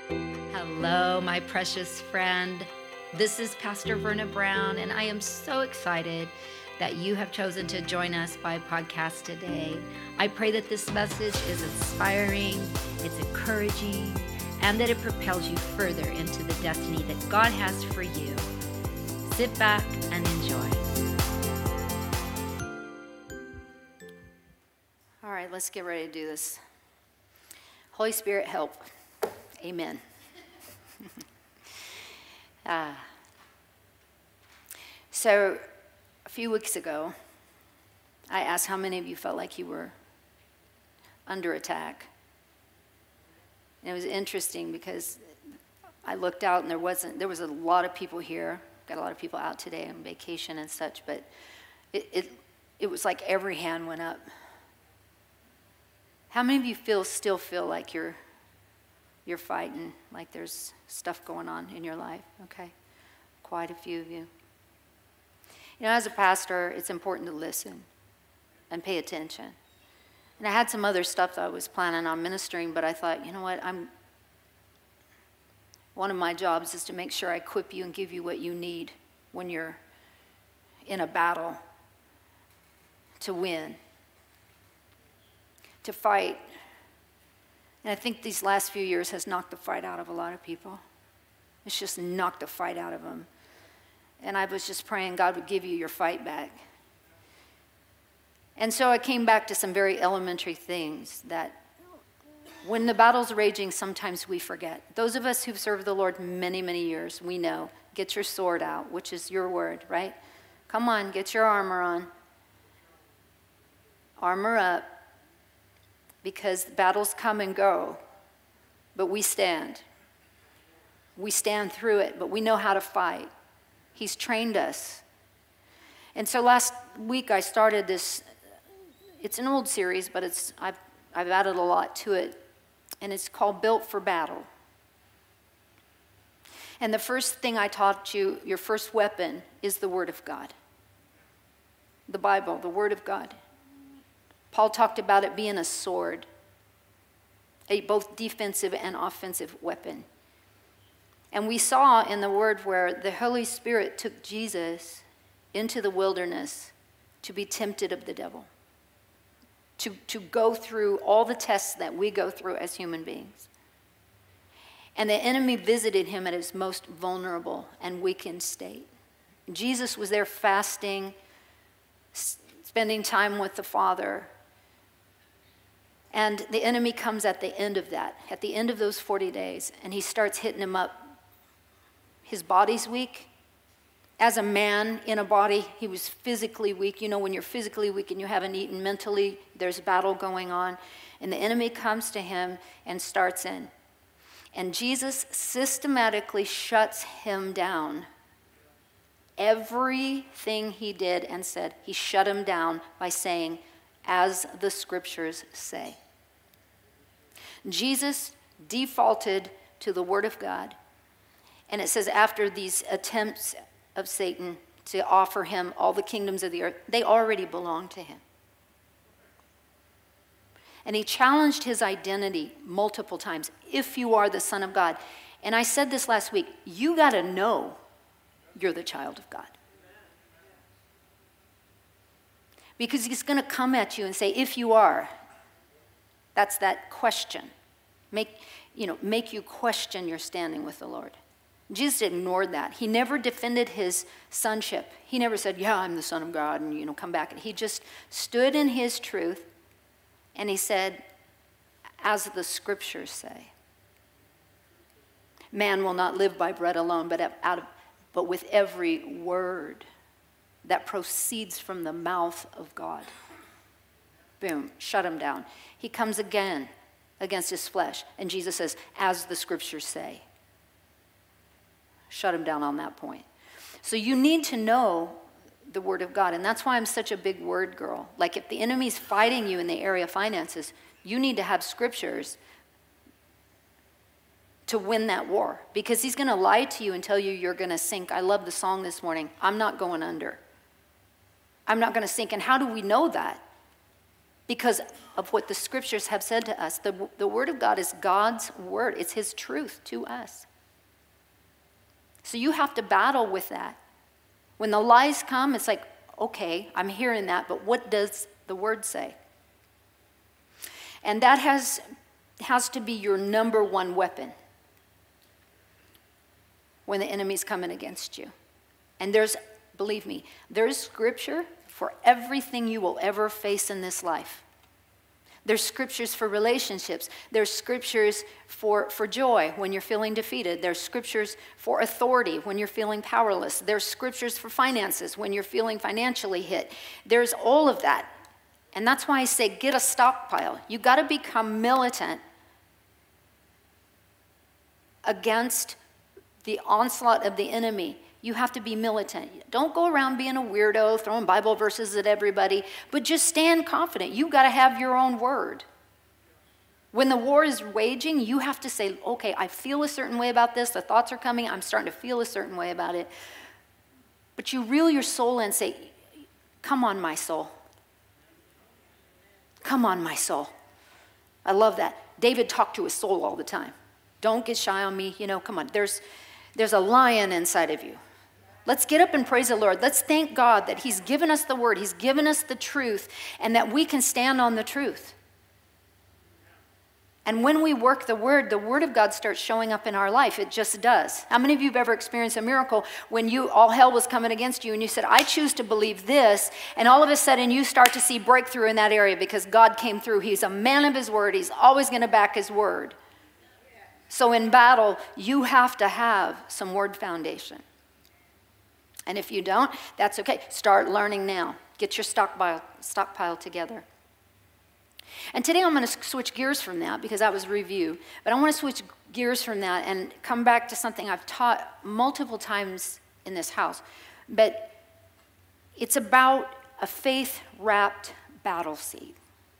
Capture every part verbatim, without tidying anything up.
Hello, my precious friend. This is Pastor Verna Brown, and I am so excited that you have chosen to join us by podcast today. I pray that this message is inspiring, it's encouraging, and that it propels you further into the destiny that God has for you. Sit back and enjoy. All right, let's get ready to do this. Holy Spirit, help. Amen. uh, so, a few weeks ago, I asked how many of you felt like you were under attack. And it was interesting because I looked out and there wasn't, there was a lot of people here. Got a lot of people out today on vacation and such, but it it, it was like every hand went up. How many of you feel still feel like you're you're fighting, like there's stuff going on in your life? Okay, quite a few of you. You know, as a pastor, it's important to listen and pay attention. And I had some other stuff that I was planning on ministering, but I thought, you know what, I'm one of my jobs is to make sure I equip you and give you what you need when you're in a battle to win, to fight. And I think these last few years has knocked the fight out of a lot of people. It's just knocked the fight out of them. And I was just praying God would give you your fight back. And so I came back to some very elementary things that when the battle's raging, sometimes we forget. Those of us who've served the Lord many, many years, we know, get your sword out, which is your word, right? Come on, get your armor on. Armor up. Because battles come and go, but we stand. We stand through it, but we know how to fight. He's trained us. And so last week I started this, it's an old series, but it's I've, I've added a lot to it, and it's called Built for Battle. And the first thing I taught you, your first weapon, is the Word of God. The Bible, the Word of God. Paul talked about it being a sword, a both defensive and offensive weapon. And we saw in the Word where the Holy Spirit took Jesus into the wilderness to be tempted of the devil, to, to go through all the tests that we go through as human beings. And the enemy visited him at his most vulnerable and weakened state. Jesus was there fasting, spending time with the Father. And the enemy comes at the end of that, at the end of those forty days, and he starts hitting him up. His body's weak. As a man in a body, he was physically weak. You know, when you're physically weak and you haven't eaten, mentally, there's a battle going on. And the enemy comes to him and starts in. And Jesus systematically shuts him down. Everything he did and said, he shut him down by saying, as the scriptures say. Jesus defaulted to the Word of God. And it says after these attempts of Satan to offer him all the kingdoms of the earth, they already belonged to him. And he challenged his identity multiple times. If you are the Son of God. And I said this last week, you got to know you're the child of God. Because he's going to come at you and say, if you are, that's that question. Make, you know, make you question your standing with the Lord. Jesus ignored that. He never defended his sonship. He never said, yeah, I'm the Son of God, and, you know, come back. He just stood in his truth, and he said, as the scriptures say, man will not live by bread alone, but out of, but with every word that proceeds from the mouth of God. Boom, shut him down. He comes again against his flesh, and Jesus says, as the scriptures say. Shut him down on that point. So you need to know the Word of God, and that's why I'm such a big word girl. Like if the enemy's fighting you in the area of finances, you need to have scriptures to win that war, because he's going to lie to you and tell you you're going to sink. I love the song this morning, I'm not going under. I'm not going to sink. And how do we know that? because of what the scriptures have said to us. The, the word of God is God's word. It's his truth to us. So you have to battle with that. When the lies come, it's like, okay, I'm hearing that, but what does the word say? And that has, has to be your number one weapon when the enemy's coming against you. And there's, believe me, there's scripture for everything you will ever face in this life. There's scriptures for relationships. There's scriptures for, for joy when you're feeling defeated. There's scriptures for authority when you're feeling powerless. There's scriptures for finances when you're feeling financially hit. There's all of that. And that's why I say get a stockpile. You've got to become militant against the onslaught of the enemy. You have to be militant. Don't go around being a weirdo, throwing Bible verses at everybody, but just stand confident. You've got to have your own word. When the war is waging, you have to say, okay, I feel a certain way about this. The thoughts are coming. I'm starting to feel a certain way about it. But you reel your soul in and say, come on, my soul. Come on, my soul. I love that. David talked to his soul all the time. Don't get shy on me. You know, come on. There's, there's a lion inside of you. Let's get up and praise the Lord. Let's thank God that he's given us the word. He's given us the truth, and that we can stand on the truth. And when we work the word, the word of God starts showing up in our life. It just does. How many of you have ever experienced a miracle when you all hell was coming against you and you said, I choose to believe this, and all of a sudden you start to see breakthrough in that area because God came through. He's a man of his word. He's always going to back his word. So in battle, you have to have some word foundation. And if you don't, that's okay. Start learning now. Get your stockpile, stockpile together. And today I'm going to switch gears from that because that was review. But I want to switch gears from that and come back to something I've taught multiple times in this house. But it's about a faith-wrapped battle seed.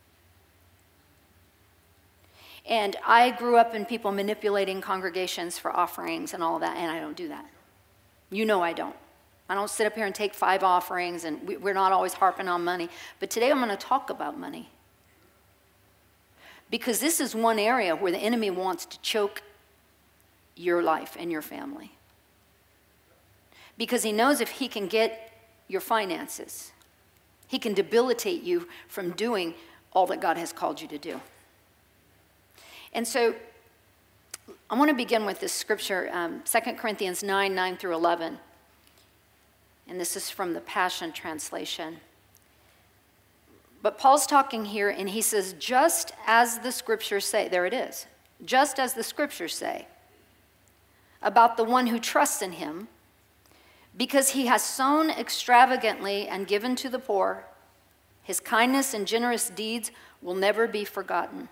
And I grew up in people manipulating congregations for offerings and all of that, and I don't do that. You know I don't. I don't sit up here and take five offerings, and we, we're not always harping on money. But today I'm going to talk about money. Because this is one area where the enemy wants to choke your life and your family. Because he knows if he can get your finances, he can debilitate you from doing all that God has called you to do. And so I want to begin with this scripture, um, Second Corinthians nine, nine through eleven. And this is from the Passion Translation. But Paul's talking here, and he says, just as the scriptures say, there it is, just as the scriptures say, about the one who trusts in him, because he has sown extravagantly and given to the poor, his kindness and generous deeds will never be forgotten.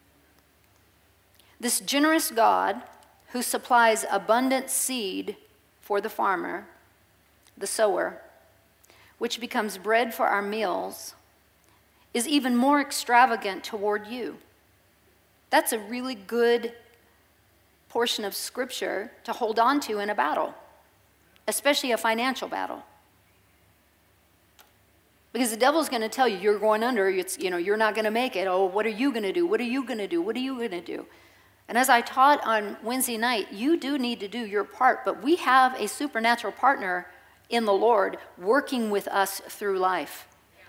This generous God, who supplies abundant seed for the farmer, the sower, which becomes bread for our meals, is even more extravagant toward you. That's a really good portion of scripture to hold on to in a battle, especially a financial battle. Because the devil's going to tell you, you're going under, it's, you know, you're not going to make it. Oh, what are you going to do? What are you going to do? What are you going to do? And as I taught on Wednesday night, you do need to do your part, but we have a supernatural partner in the Lord working with us through life.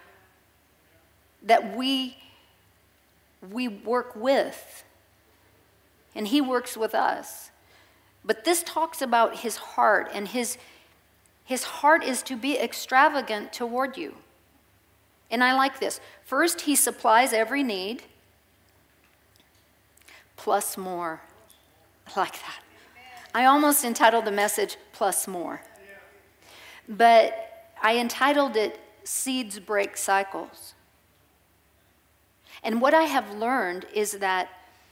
That we, we work with, and he works with us. But this talks about his heart, and his, his heart is to be extravagant toward you. And I like this. First, he supplies every need, plus more. I like that. I almost entitled the message, Plus More. But I entitled it, Seeds Break Cycles. And what I have learned is that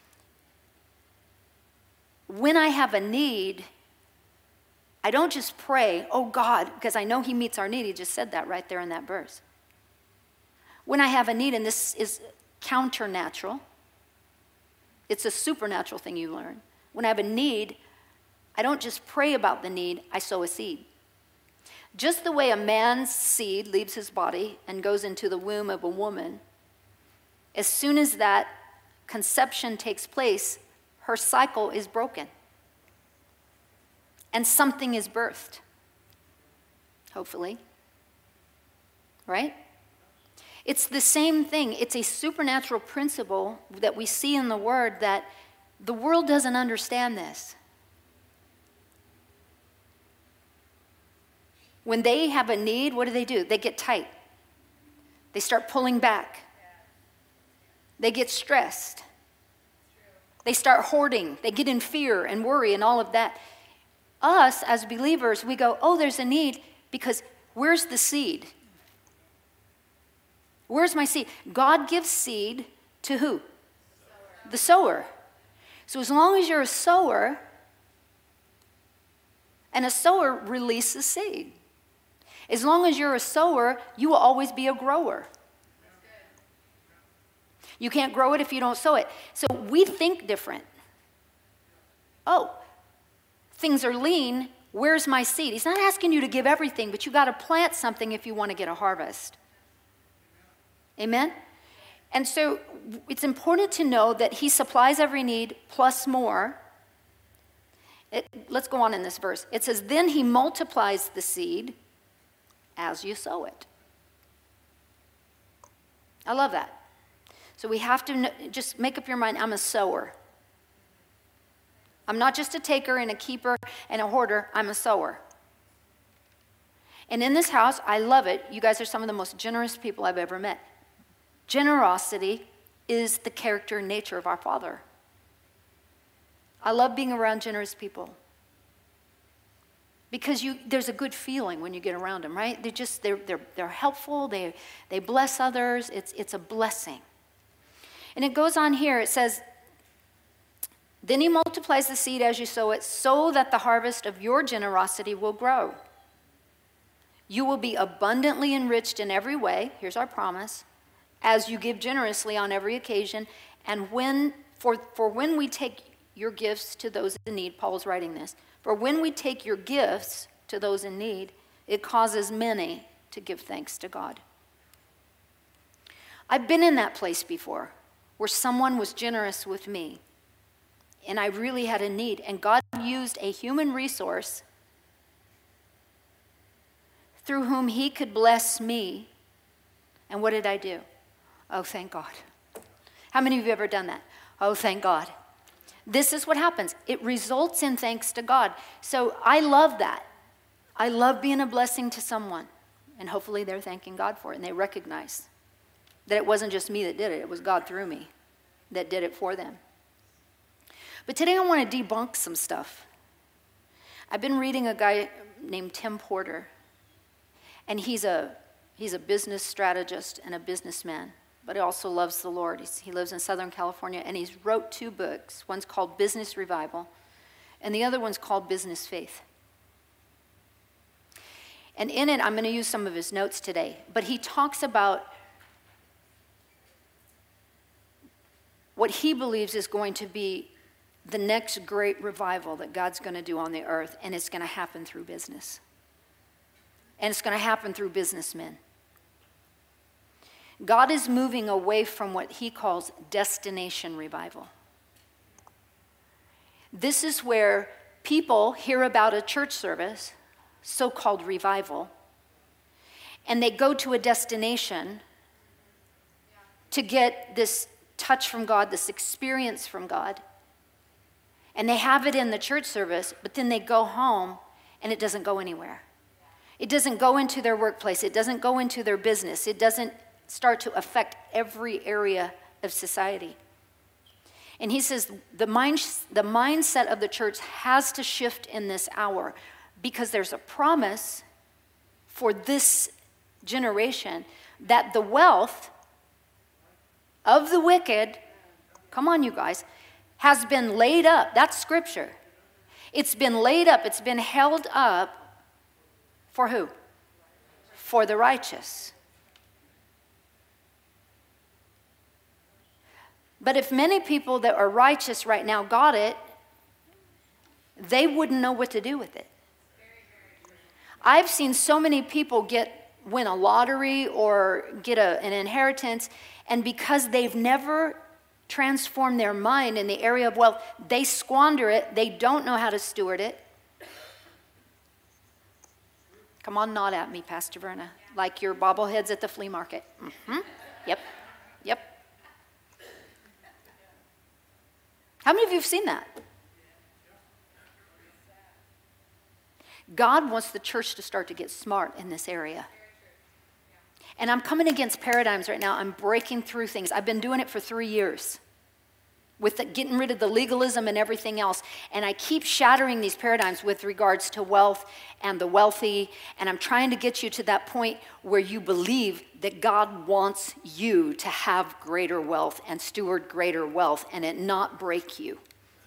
when I have a need, I don't just pray, oh God, because I know he meets our need. He just said that right there in that verse. When I have a need, and this is counternatural, it's a supernatural thing you learn. When I have a need, I don't just pray about the need, I sow a seed. Just the way a man's seed leaves his body and goes into the womb of a woman, as soon as that conception takes place, her cycle is broken. And something is birthed. Hopefully. Right? It's the same thing. It's a supernatural principle that we see in the Word that the world doesn't understand this. When they have a need, what do they do? They get tight. They start pulling back. They get stressed. They start hoarding. They get in fear and worry and all of that. Us, as believers, we go, oh, there's a need, because where's the seed? Where's my seed? God gives seed to who? Sower. The sower. So as long as you're a sower, and a sower releases seed. As long as you're a sower, you will always be a grower. You can't grow it if you don't sow it. So we think different. Oh, things are lean. Where's my seed? He's not asking you to give everything, but you got to plant something if you want to get a harvest. Amen? And so it's important to know that he supplies every need plus more. It, let's go on in this verse. It says, then he multiplies the seed as you sow it. I love that. So we have to just make up your mind, I'm a sower. I'm not just a taker and a keeper and a hoarder, I'm a sower. And in this house, I love it. You guys are some of the most generous people I've ever met. Generosity is the character and nature of our Father. I love being around generous people. Because you, there's a good feeling when you get around them, right? They're just, they're, they're, they're helpful, they, they bless others, it's, it's a blessing. And it goes on here, it says, then he multiplies the seed as you sow it, so that the harvest of your generosity will grow. You will be abundantly enriched in every way, here's our promise, as you give generously on every occasion, and when, for, for when we take your gifts to those in need, Paul's writing this, for when we take your gifts to those in need, it causes many to give thanks to God. I've been in that place before, where someone was generous with me, and I really had a need, and God used a human resource through whom he could bless me, and what did I do? Oh, thank God. How many of you have ever done that? Oh, thank God. This is what happens. It results in thanks to God. So I love that. I love being a blessing to someone, and hopefully they're thanking God for it, and they recognize that it wasn't just me that did it, it was God through me that did it for them. But today I want to debunk some stuff. I've been reading a guy named Tim Porter, and he's a he's a business strategist and a businessman, but he also loves the Lord. He's, he lives in Southern California, and he's wrote two books. One's called Business Revival, and the other one's called Business Faith. And in it, I'm going to use some of his notes today, but he talks about what he believes is going to be the next great revival that God's going to do on the earth, and it's going to happen through business. And it's going to happen through businessmen. God is moving away from what he calls destination revival. This is where people hear about a church service, so-called revival, and they go to a destination to get this touch from God, this experience from God, and they have it in the church service, but then they go home and it doesn't go anywhere. It doesn't go into their workplace. It doesn't go into their business. It doesn't start to affect every area of society. And he says the mind, the mindset of the church has to shift in this hour, because there's a promise for this generation that the wealth of the wicked, come on you guys, has been laid up. That's scripture. It's been laid up. It's been held up for who? For the righteous. But if many people that are righteous right now got it, they wouldn't know what to do with it. I've seen so many people get win a lottery or get a, an inheritance, and because they've never transformed their mind in the area of wealth, they squander it, they don't know how to steward it. Come on, nod at me, Pastor Verna, like your bobbleheads at the flea market. Mm-hmm. Yep, yep. How many of you have seen that? God wants the church to start to get smart in this area. And I'm coming against paradigms right now. I'm breaking through things. I've been doing it for three years with the, getting rid of the legalism and everything else. And I keep shattering these paradigms with regards to wealth and the wealthy. And I'm trying to get you to that point where you believe that God wants you to have greater wealth and steward greater wealth and it not break you.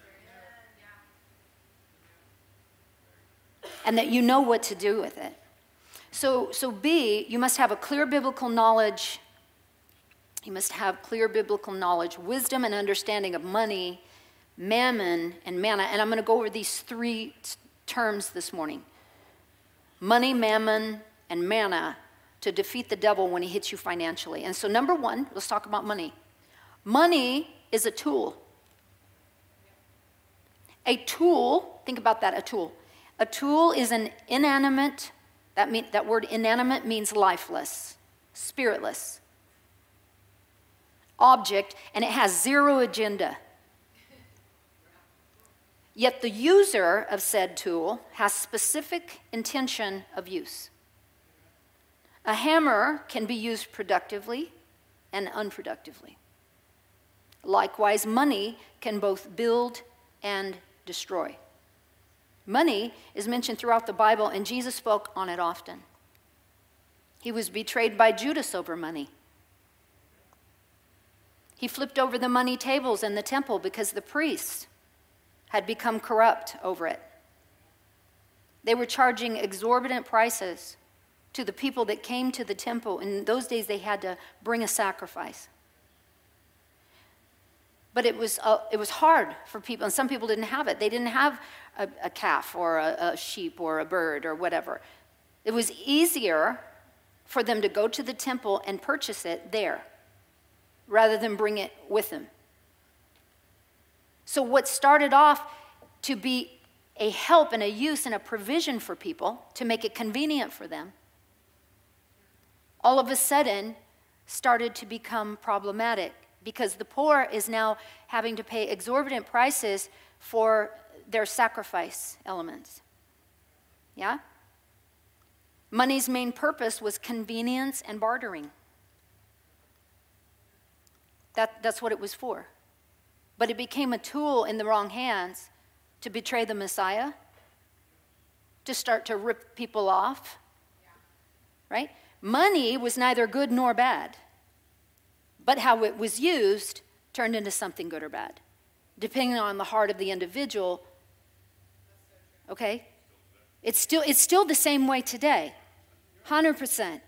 And that you know what to do with it. So, so B, you must have a clear biblical knowledge. You must have clear biblical knowledge, wisdom and understanding of money, mammon, and manna. And I'm going to go over these three t- terms this morning. Money, mammon, and manna to defeat the devil when he hits you financially. And so number one, let's talk about money. Money is a tool. A tool, think about that, a tool. A tool is an inanimate, that, mean, that word inanimate means lifeless, spiritless object, and it has zero agenda. Yet the user of said tool has specific intention of use. A hammer can be used productively and unproductively. Likewise, money can both build and destroy. Money is mentioned throughout the Bible, and Jesus spoke on it often. He was betrayed by Judas over money. He flipped over the money tables in the temple because the priests had become corrupt over it. They were charging exorbitant prices to the people that came to the temple. In those days, they had to bring a sacrifice. But it was uh, it was hard for people, and some people didn't have it. They didn't have a, a calf or a, a sheep or a bird or whatever. It was easier for them to go to the temple and purchase it there rather than bring it with them. So what started off to be a help and a use and a provision for people to make it convenient for them, all of a sudden started to become problematic because the poor is now having to pay exorbitant prices for their sacrifice elements. Yeah? Money's main purpose was convenience and bartering. That, that's what it was for. But it became a tool in the wrong hands to betray the Messiah, to start to rip people off, right? Money was neither good nor bad, but how it was used turned into something good or bad, depending on the heart of the individual. Okay? It's still, it's still the same way today, one hundred percent.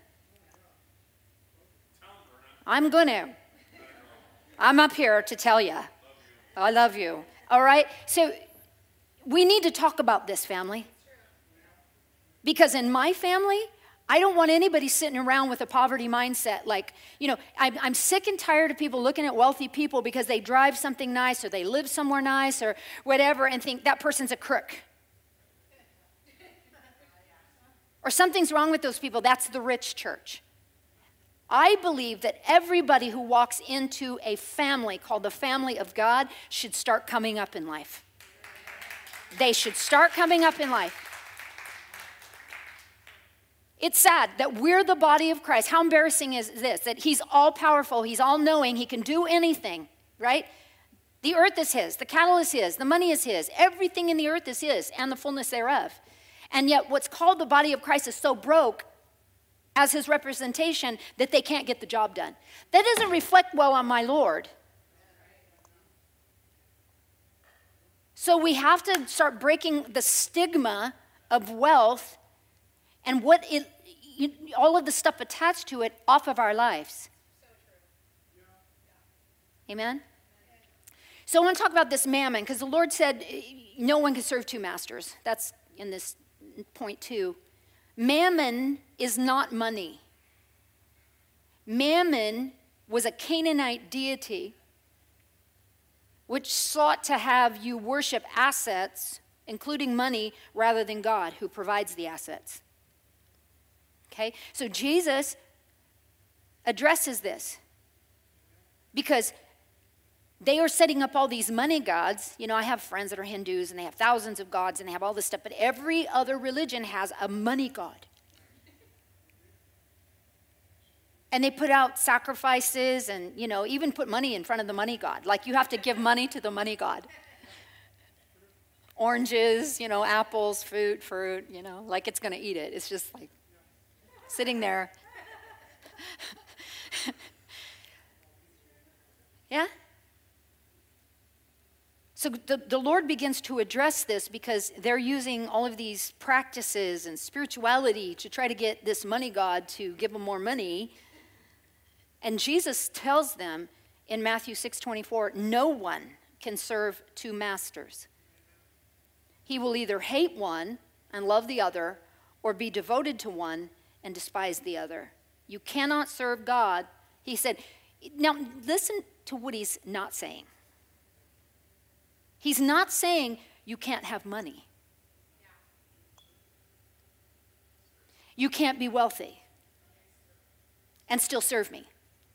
I'm going to. I'm up here to tell you. I love you. All right? So we need to talk about this, family. Because in my family, I don't want anybody sitting around with a poverty mindset. Like, you know, I'm, I'm sick and tired of people looking at wealthy people because they drive something nice or they live somewhere nice or whatever and think that person's a crook. Or something's wrong with those people. That's the rich church. I believe that everybody who walks into a family called the family of God should start coming up in life. They should start coming up in life. It's sad that we're the body of Christ. How embarrassing is this? That he's all powerful, he's all knowing, he can do anything, right? The earth is his, the cattle is his, the money is his, everything in the earth is his and the fullness thereof. And yet what's called the body of Christ is so broke as his representation that they can't get the job done. That doesn't reflect well on my Lord. So we have to start breaking the stigma of wealth and what it, you, all of the stuff attached to it off of our lives. Amen? So I want to talk about this mammon because the Lord said no one can serve two masters. That's in this point two. Mammon is not money. Mammon was a Canaanite deity which sought to have you worship assets, including money, rather than God, who provides the assets. Okay? So Jesus addresses this because they are setting up all these money gods. You know, I have friends that are Hindus and they have thousands of gods and they have all this stuff, but every other religion has a money god. And they put out sacrifices and, you know, even put money in front of the money god. Like you have to give money to the money god. Oranges, you know, apples, fruit, fruit, you know, like it's going to eat it. It's just like sitting there. Yeah? So the, the Lord begins to address this because they're using all of these practices and spirituality to try to get this money god to give them more money. And Jesus tells them in Matthew six twenty-four, no one can serve two masters. He will either hate one and love the other, or be devoted to one and despise the other. You cannot serve God. He said, now listen to what he's not saying. He's not saying you can't have money. You can't be wealthy and still serve me.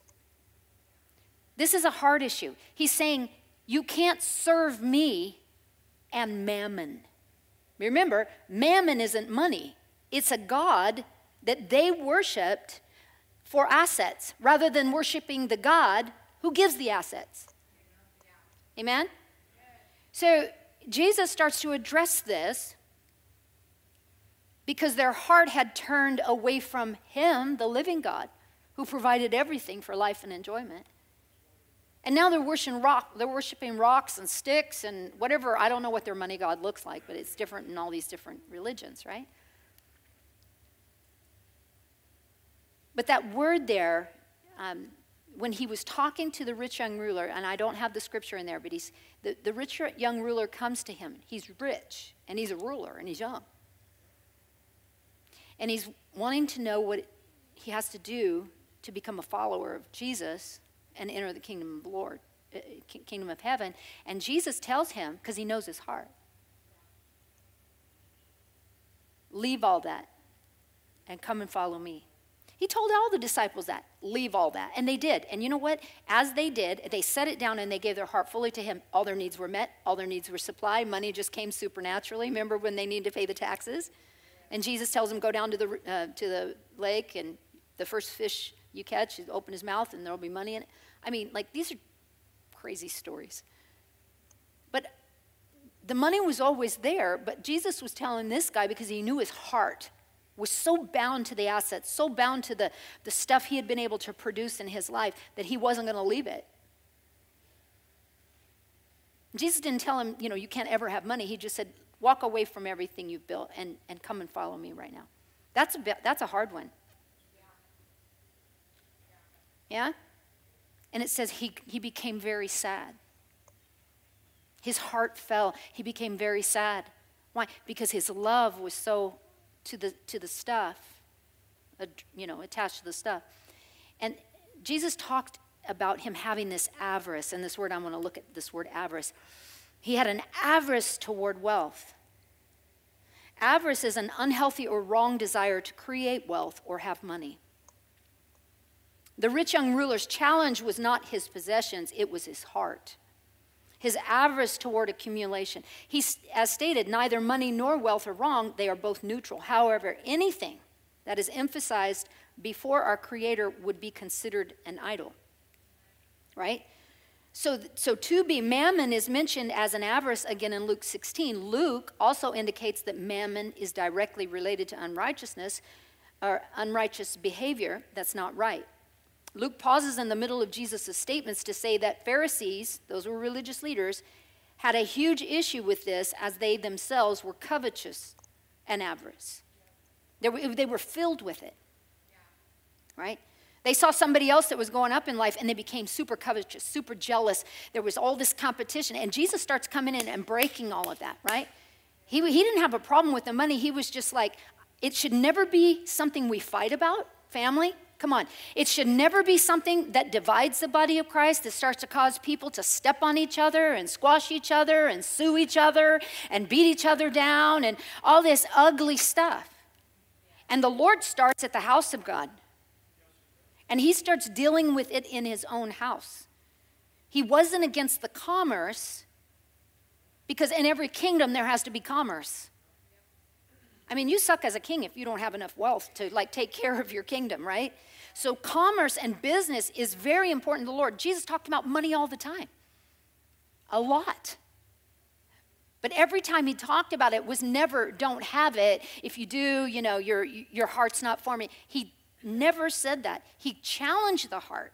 This is a hard issue. He's saying you can't serve me and mammon. Remember, mammon isn't money. It's a god that they worshiped for assets rather than worshiping the God who gives the assets. Amen? So Jesus starts to address this because their heart had turned away from him, the living God, who provided everything for life and enjoyment. And now they're worshiping rock, they're worshiping rocks and sticks and whatever. I don't know what their money god looks like, but it's different in all these different religions, right? But that word there, um, when he was talking to the rich young ruler, and I don't have the scripture in there, but he's the, the rich young ruler comes to him. He's rich, and he's a ruler, and he's young. And he's wanting to know what he has to do to become a follower of Jesus and enter the kingdom of the Lord, uh, kingdom of heaven. And Jesus tells him, because he knows his heart, leave all that and come and follow me. He told all the disciples that, leave all that. And they did. And you know what? As they did, they set it down and they gave their heart fully to him. All their needs were met. All their needs were supplied. Money just came supernaturally. Remember when they needed to pay the taxes? And Jesus tells them, go down to the, uh, to the lake and the first fish you catch, you open his mouth and there'll be money in it. I mean, like, these are crazy stories. But the money was always there, but Jesus was telling this guy because he knew his heart was so bound to the assets, so bound to the, the stuff he had been able to produce in his life that he wasn't going to leave it. Jesus didn't tell him, you know, you can't ever have money. He just said, walk away from everything you've built and, and come and follow me right now. That's a, bit, that's a hard one. Yeah? And it says he, he became very sad. His heart fell. He became very sad. Why? Because his love was so to the to the stuff, uh, you know, attached to the stuff. And Jesus talked about him having this avarice, and this word, I want to look at this word avarice. He had an avarice toward wealth. Avarice is an unhealthy or wrong desire to create wealth or have money. The rich young ruler's challenge was not his possessions, it was his heart. His avarice toward accumulation. He, as stated, neither money nor wealth are wrong. They are both neutral. However, anything that is emphasized before our Creator would be considered an idol. Right? So, so to be, mammon is mentioned as an avarice again in Luke sixteen. Luke also indicates that mammon is directly related to unrighteousness or unrighteous behavior that's not right. Luke pauses in the middle of Jesus' statements to say that Pharisees, those were religious leaders, had a huge issue with this as they themselves were covetous and avarice. They were, they were filled with it, right? They saw somebody else that was going up in life and they became super covetous, super jealous. There was all this competition, and Jesus starts coming in and breaking all of that, right? He, he didn't have a problem with the money. He was just like, It should never be something we fight about, family. Come on. It should never be something that divides the body of Christ, that starts to cause people to step on each other and squash each other and sue each other and beat each other down and all this ugly stuff. And the Lord starts at the house of God. And he starts dealing with it in his own house. He wasn't against the commerce, because in every kingdom there has to be commerce. I mean, you suck as a king if you don't have enough wealth to like take care of your kingdom, right? So commerce and business is very important to the Lord. Jesus talked about money all the time. A lot. But every time he talked about it was never, don't have it. If you do, you know, your your heart's not for me. He never said that. He challenged the heart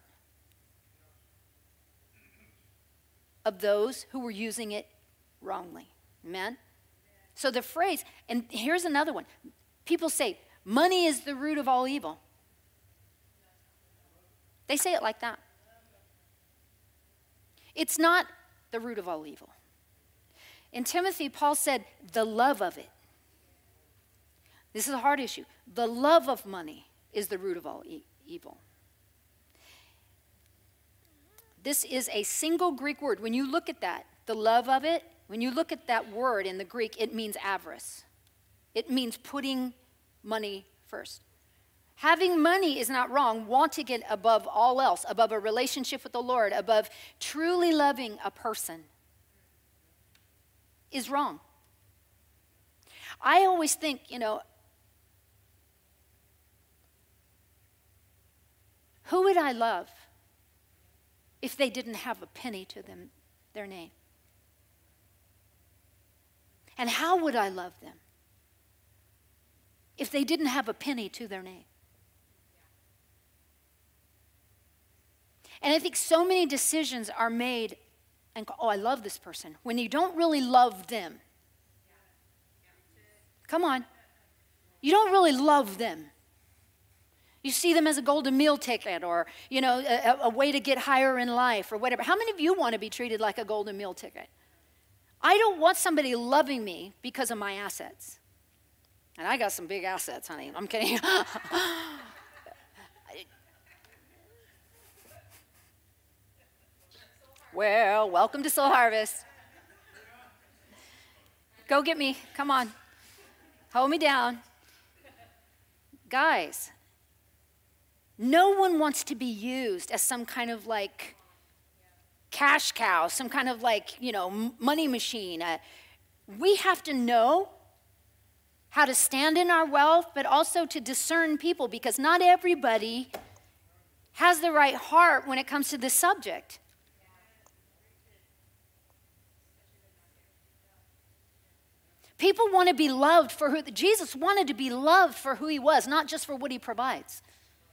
of those who were using it wrongly. Amen? So the phrase, and here's another one. People say, money is the root of all evil. They say it like that. It's not the root of all evil. In Timothy, Paul said, the love of it. This is a hard issue. The love of money is the root of all e- evil. This is a single Greek word. When you look at that, the love of it, when you look at that word in the Greek, it means avarice. It means putting money first. Having money is not wrong. Wanting it above all else, above a relationship with the Lord, above truly loving a person, is wrong. I always think, you know, who would I love if they didn't have a penny to them, their name? And how would I love them if they didn't have a penny to their name? And I think so many decisions are made and, oh, I love this person, when you don't really love them. Come on. You don't really love them. You see them as a golden meal ticket, or, you know, a, a way to get higher in life or whatever. How many of you want to be treated like a golden meal ticket? I don't want somebody loving me because of my assets. And I got some big assets, honey. I'm kidding. Well, welcome to Soul Harvest. Go get me. Come on. Hold me down. Guys, no one wants to be used as some kind of like cash cow, some kind of like, you know, money machine. Uh, we have to know how to stand in our wealth, but also to discern people, because not everybody has the right heart when it comes to this subject. People want to be loved for who, Jesus wanted to be loved for who he was, not just for what he provides.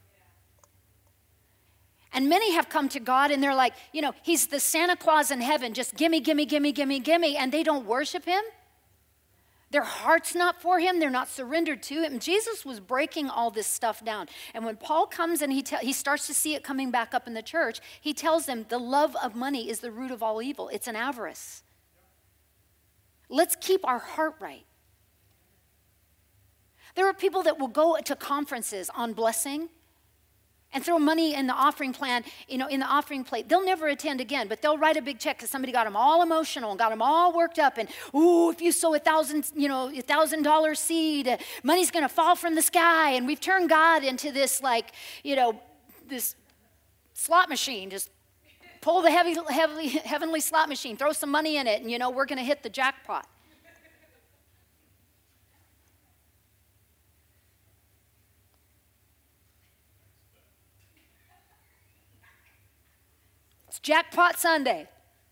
And many have come to God and they're like, you know, he's the Santa Claus in heaven, just gimme, gimme, gimme, gimme, gimme, and they don't worship him. Their heart's not for him. They're not surrendered to him. Jesus was breaking all this stuff down. And when Paul comes and he, te- he starts to see it coming back up in the church, he tells them the love of money is the root of all evil. It's an avarice. Let's keep our heart right. There are people that will go to conferences on blessing and throw money in the offering plan, you know, in the offering plate. They'll never attend again, but they'll write a big check because somebody got them all emotional and got them all worked up. And, ooh, if you sow a thousand, you know, a thousand dollar seed, uh, money's going to fall from the sky. And we've turned God into this, like, you know, this slot machine. Just pull the heavy, heavy, heavenly slot machine, throw some money in it, and, you know, we're going to hit the jackpot. It's Jackpot Sunday.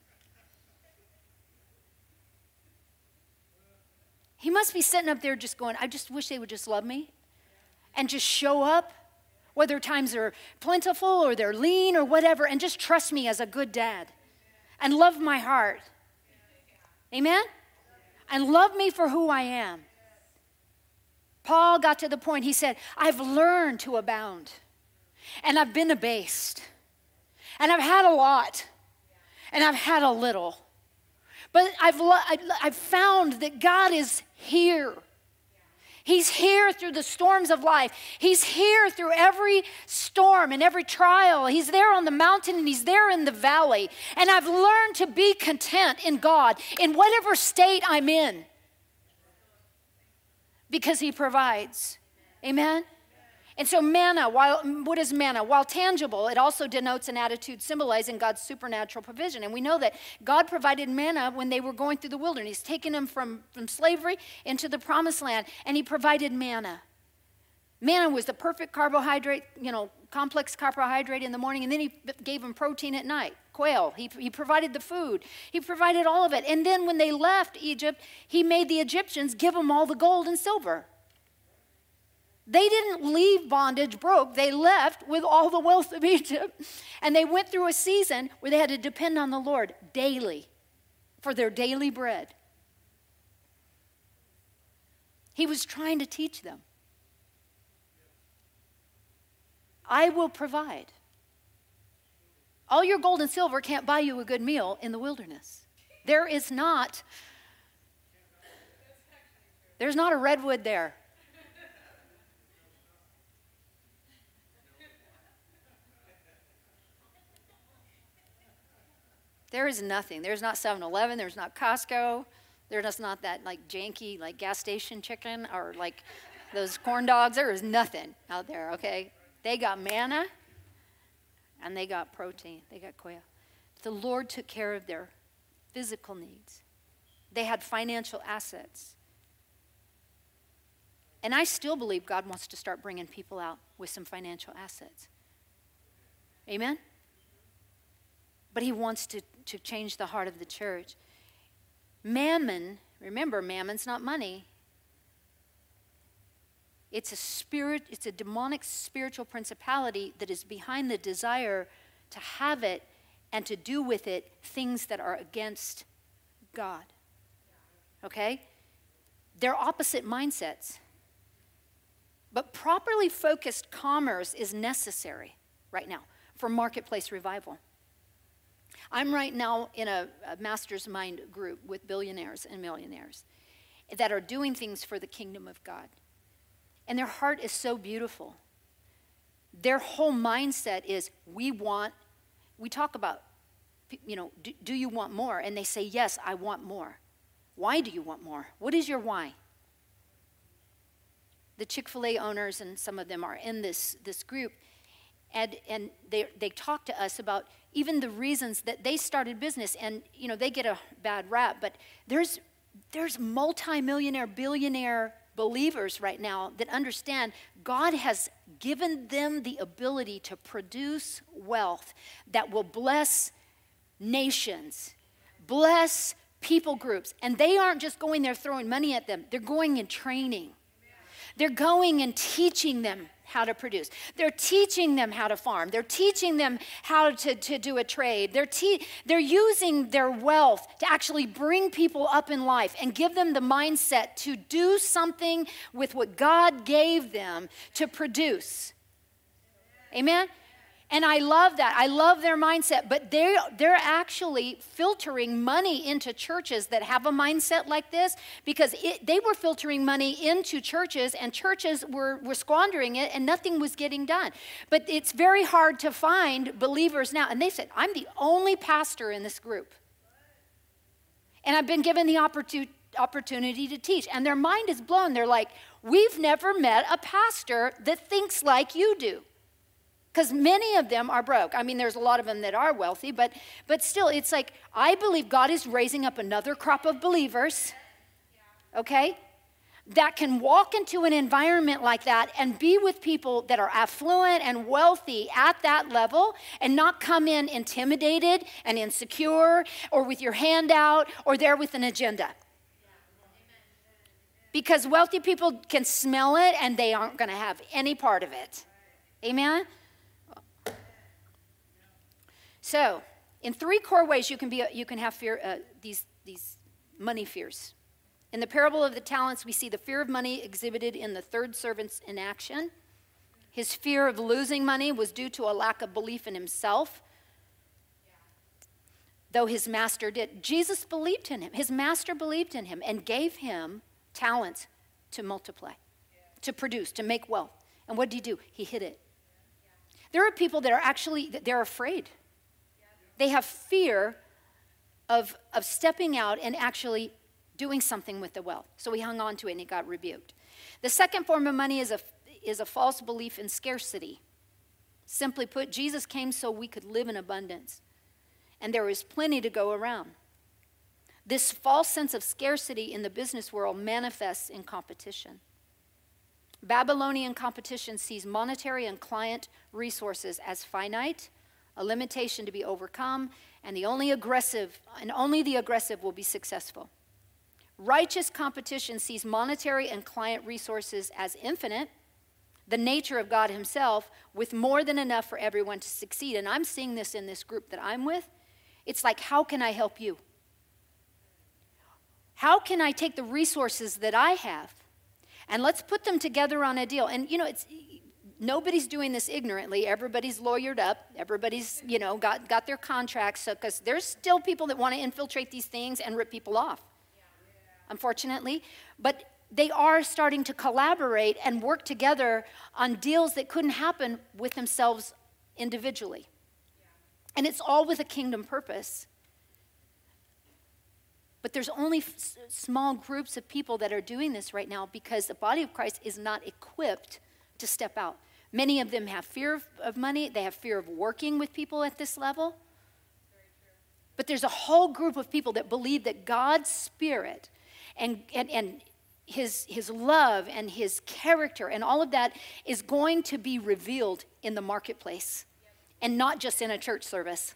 He must be sitting up there just going, I just wish they would just love me and just show up, whether times are plentiful or they're lean or whatever, and just trust me as a good dad and love my heart. Amen? And love me for who I am. Paul got to the point, he said, I've learned to abound, and I've been abased. And I've had a lot, and I've had a little. But I've, I've found that God is here. He's here through the storms of life. He's here through every storm and every trial. He's there on the mountain and he's there in the valley. And I've learned to be content in God in whatever state I'm in because he provides. Amen? And so manna, while, what is manna? While tangible, it also denotes an attitude symbolizing God's supernatural provision. And we know that God provided manna when they were going through the wilderness. He's taken them from, from slavery into the promised land, and he provided manna. Manna was the perfect carbohydrate, you know, complex carbohydrate in the morning, and then he gave them protein at night, quail. He, he provided the food. He provided all of it. And then when they left Egypt, he made the Egyptians give them all the gold and silver. They didn't leave bondage broke. They left with all the wealth of Egypt. And they went through a season where they had to depend on the Lord daily for their daily bread. He was trying to teach them. I will provide. All your gold and silver can't buy you a good meal in the wilderness. There is not, there's not a redwood there. There is nothing. There's not seven eleven. There's not Costco. There's not that like janky like gas station chicken or like those corn dogs. There is nothing out there, okay? They got manna and they got protein. They got quail. The Lord took care of their physical needs. They had financial assets. And I still believe God wants to start bringing people out with some financial assets. Amen? But he wants to, to change the heart of the church. Mammon, remember, mammon's not money. It's a spirit, it's a demonic spiritual principality that is behind the desire to have it and to do with it things that are against God. Okay? They're opposite mindsets. But properly focused commerce is necessary right now for marketplace revival. I'm right now in a, a master's mind group with billionaires and millionaires that are doing things for the kingdom of God. And their heart is so beautiful. Their whole mindset is, we want, we talk about, you know, do, do you want more? And they say, yes, I want more. Why do you want more? What is your why? The Chick-fil-A owners, and some of them are in this, this group, and, and they, they talk to us about even the reasons that they started business. And, you know, they get a bad rap, but there's, there's multi-millionaire, billionaire believers right now that understand God has given them the ability to produce wealth that will bless nations, bless people groups. And they aren't just going there throwing money at them. They're going and training. They're going and teaching them how to produce. They're teaching them how to farm. They're teaching them how to, to do a trade. They're, te- they're using their wealth to actually bring people up in life and give them the mindset to do something with what God gave them to produce. Amen? And I love that. I love their mindset, but they're, they're actually filtering money into churches that have a mindset like this, because it, they were filtering money into churches, and churches were, were squandering it, and nothing was getting done. But it's very hard to find believers now. And they said, I'm the only pastor in this group. And I've been given the opportu- opportunity to teach. And their mind is blown. They're like, we've never met a pastor that thinks like you do. Because many of them are broke. I mean, there's a lot of them that are wealthy, but, but still, it's like, I believe God is raising up another crop of believers, okay, that can walk into an environment like that and be with people that are affluent and wealthy at that level, and not come in intimidated and insecure, or with your hand out, or there with an agenda. Because wealthy people can smell it, and they aren't going to have any part of it. Amen? So, in three core ways you can be, you can have fear, uh, these these money fears. In the parable of the talents, we see the fear of money exhibited in the third servant's inaction. His fear of losing money was due to a lack of belief in himself, though his master did. Jesus believed in him. His master believed in him and gave him talents to multiply. to produce, to make wealth. And what did he do? He hid it. There are people that are actually, they're afraid. They have fear of, of stepping out and actually doing something with the wealth. So he hung on to it and he got rebuked. The second form of money is a, is a false belief in scarcity. Simply put, Jesus came so we could live in abundance. And there is plenty to go around. This false sense of scarcity in the business world manifests in competition. Babylonian competition sees monetary and client resources as finite, a limitation to be overcome, and the only aggressive, and only the aggressive will be successful. Righteous competition sees monetary and client resources as infinite, the nature of God himself, with more than enough for everyone to succeed. And I'm seeing this in this group that I'm with. It's like, how can I help you? How can I take the resources that I have and let's put them together on a deal? And, you know, it's nobody's doing this ignorantly. Everybody's lawyered up. Everybody's, you know, got, got their contracts. So, because there's still people that want to infiltrate these things and rip people off, unfortunately. But they are starting to collaborate and work together on deals that couldn't happen with themselves individually. And it's all with a kingdom purpose. But there's only f- small groups of people that are doing this right now because the body of Christ is not equipped to step out. Many of them have fear of, of money. They have fear of working with people at this level. But there's a whole group of people that believe that God's Spirit and, and, and his, his love and his character and all of that is going to be revealed in the marketplace and not just in a church service.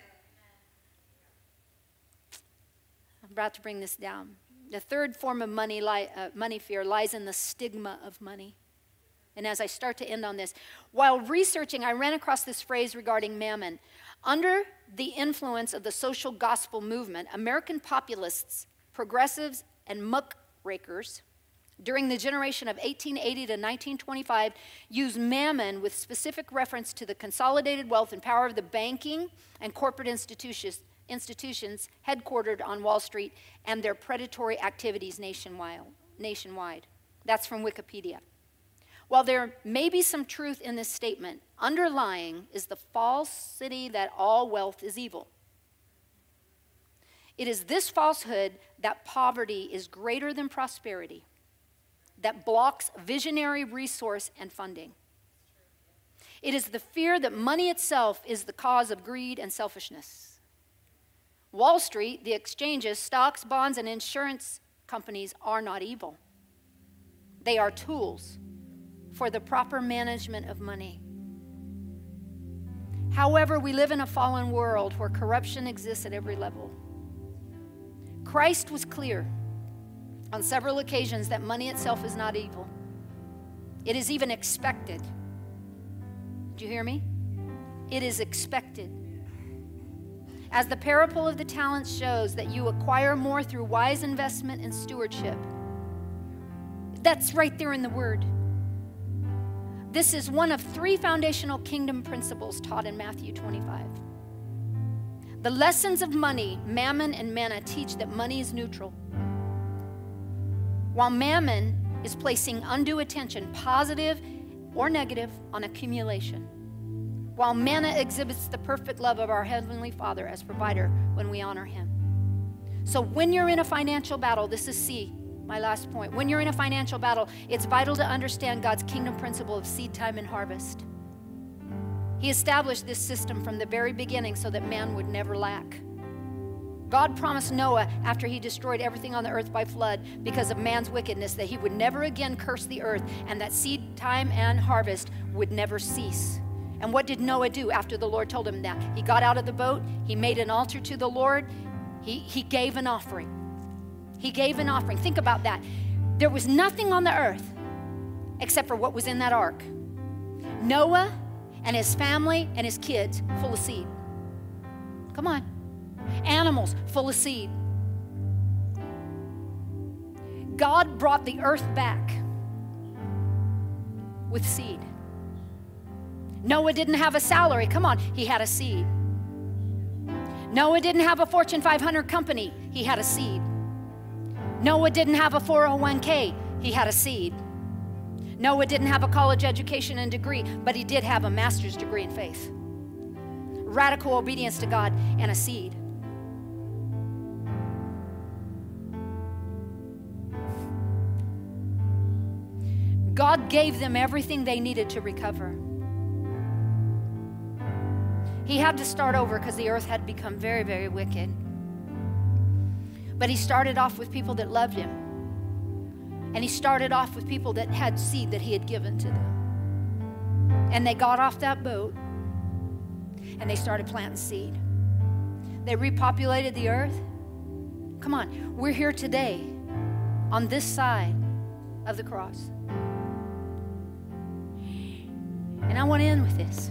I'm about to bring this down. The third form of money, li- uh, money fear lies in the stigma of money. And as I start to end on this, while researching, I ran across this phrase regarding mammon. Under the influence of the social gospel movement, American populists, progressives, and muckrakers during the generation of eighteen eighty to nineteen twenty-five used mammon with specific reference to the consolidated wealth and power of the banking and corporate institutions, institutions headquartered on Wall Street and their predatory activities nationwide. nationwide. That's from Wikipedia. While there may be some truth in this statement, underlying is the falsity that all wealth is evil. It is this falsehood that poverty is greater than prosperity, that blocks visionary resource and funding. It is the fear that money itself is the cause of greed and selfishness. Wall Street, the exchanges, stocks, bonds, and insurance companies are not evil. They are tools for the proper management of money. However, we live in a fallen world where corruption exists at every level. Christ was clear on several occasions that money itself is not evil. It is even expected. Do you hear me? It is expected. As the parable of the talents shows, that you acquire more through wise investment and stewardship. That's right there in the Word. This is one of three foundational kingdom principles taught in Matthew twenty-five. The lessons of money, mammon and manna, teach that money is neutral. While mammon is placing undue attention, positive or negative, on accumulation. While manna exhibits the perfect love of our Heavenly Father as provider when we honor Him. So when you're in a financial battle, this is C, my last point. When you're in a financial battle, it's vital to understand God's kingdom principle of seed time and harvest. He established this system from the very beginning so that man would never lack. God promised Noah, after he destroyed everything on the earth by flood because of man's wickedness, that he would never again curse the earth and that seed time and harvest would never cease. And what did Noah do after the Lord told him that? He got out of the boat, he made an altar to the Lord, he, he gave an offering. He gave an offering. Think about that. There was nothing on the earth except for what was in that ark. Noah and his family and his kids full of seed. Come on. Animals full of seed. God brought the earth back with seed. Noah didn't have a salary. Come on, he had a seed. Noah didn't have a Fortune five hundred company. He had a seed. Noah didn't have a four oh one k. He had a seed. Noah didn't have a college education and degree, but he did have a master's degree in faith. Radical obedience to God and a seed. God gave them everything they needed to recover. He had to start over because the earth had become very, very wicked. But he started off with people that loved him. And he started off with people that had seed that he had given to them. And they got off that boat and they started planting seed. They repopulated the earth. Come on, we're here today on this side of the cross. And I want to end with this.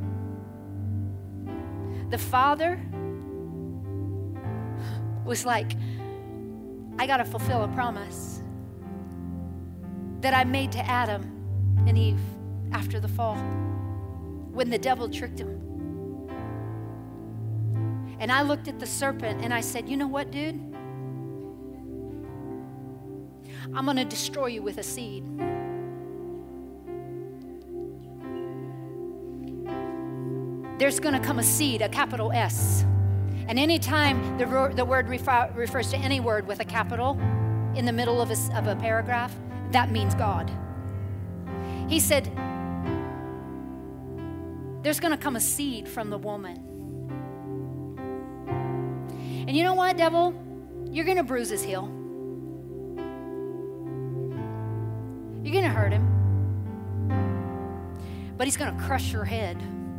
The Father was like, I got to fulfill a promise that I made to Adam and Eve after the fall, when the devil tricked him. And I looked at the serpent and I said, you know what, dude? I'm going to destroy you with a seed. There's going to come a seed, a capital S. And anytime the, the word refer, refers to any word with a capital in the middle of a, of a paragraph, that means God. He said, there's going to come a seed from the woman. And you know what, devil? You're going to bruise his heel. You're going to hurt him. But he's going to crush your head.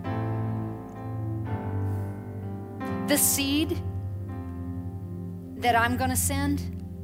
The seed that I'm going to send,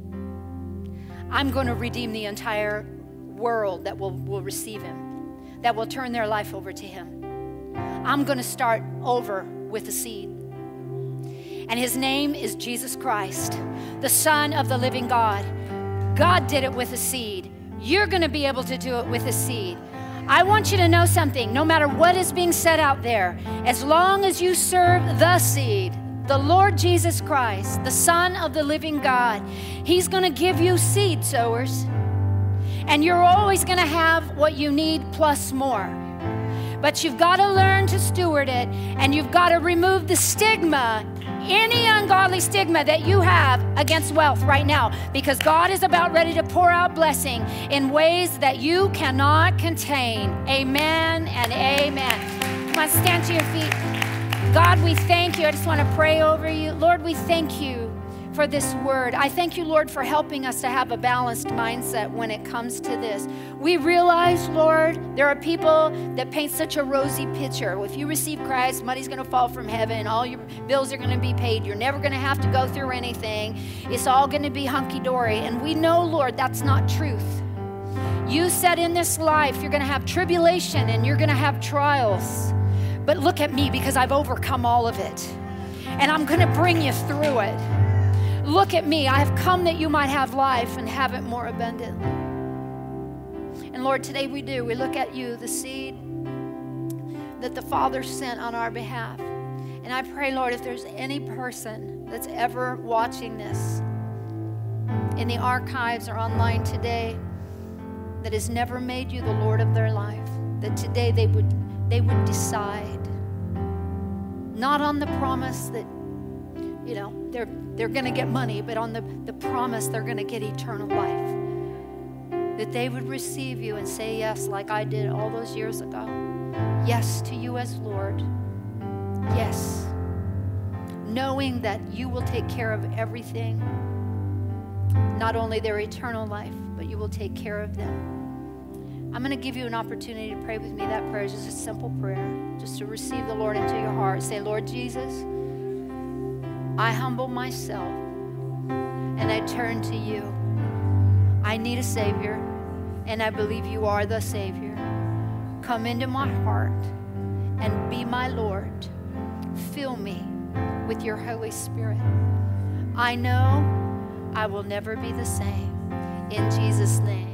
I'm going to redeem the entire world that will, will receive him, that will turn their life over to him. I'm going to start over with the seed. And his name is Jesus Christ, the Son of the living God. God did it with a seed. You're going to be able to do it with a seed. I want you to know something. No matter what is being said out there, as long as you serve the seed, the Lord Jesus Christ, the Son of the living God, he's going to give you seed sowers. And you're always going to have what you need plus more. But you've got to learn to steward it, and you've got to remove the stigma, any ungodly stigma that you have against wealth right now, because God is about ready to pour out blessing in ways that you cannot contain. Amen and amen. Come on, stand to your feet. God, we thank you. I just want to pray over you. Lord, we thank you for this word. I thank you, Lord, for helping us to have a balanced mindset when it comes to this. We realize, Lord, there are people that paint such a rosy picture. If you receive Christ, money's going to fall from heaven. All your bills are going to be paid. You're never going to have to go through anything. It's all going to be hunky-dory. And we know, Lord, that's not truth. You said in this life you're going to have tribulation and you're going to have trials. But look at me, because I've overcome all of it. And I'm going to bring you through it. Look at me. I have come that you might have life and have it more abundantly. And Lord, today we do. We look at you, the seed that the Father sent on our behalf. And I pray, Lord, if there's any person that's ever watching this in the archives or online today that has never made you the Lord of their life, that today they would they would decide, not on the promise that, you know, they're they're going to get money, but on the, the promise they're going to get eternal life. That they would receive you and say yes, like I did all those years ago. Yes to you as Lord. Yes. Knowing that you will take care of everything. Not only their eternal life, but you will take care of them. I'm going to give you an opportunity to pray with me. That prayer is just a simple prayer, just to receive the Lord into your heart. Say, Lord Jesus, I humble myself and I turn to you. I need a Savior, and I believe you are the Savior. Come into my heart and be my Lord. Fill me with your Holy Spirit. I know I will never be the same. In Jesus' name.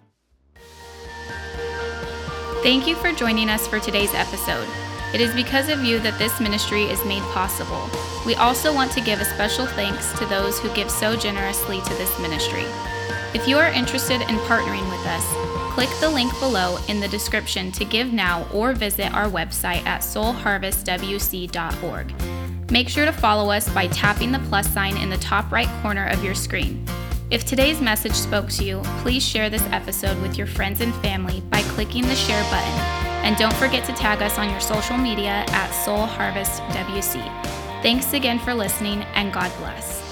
Thank you for joining us for today's episode. It is because of you that this ministry is made possible. We also want to give a special thanks to those who give so generously to this ministry. If you are interested in partnering with us, click the link below in the description to give now or visit our website at soul harvest w c dot org. Make sure to follow us by tapping the plus sign in the top right corner of your screen. If today's message spoke to you, please share this episode with your friends and family by clicking the share button. And don't forget to tag us on your social media at Soul Harvest W C. Thanks again for listening, and God bless.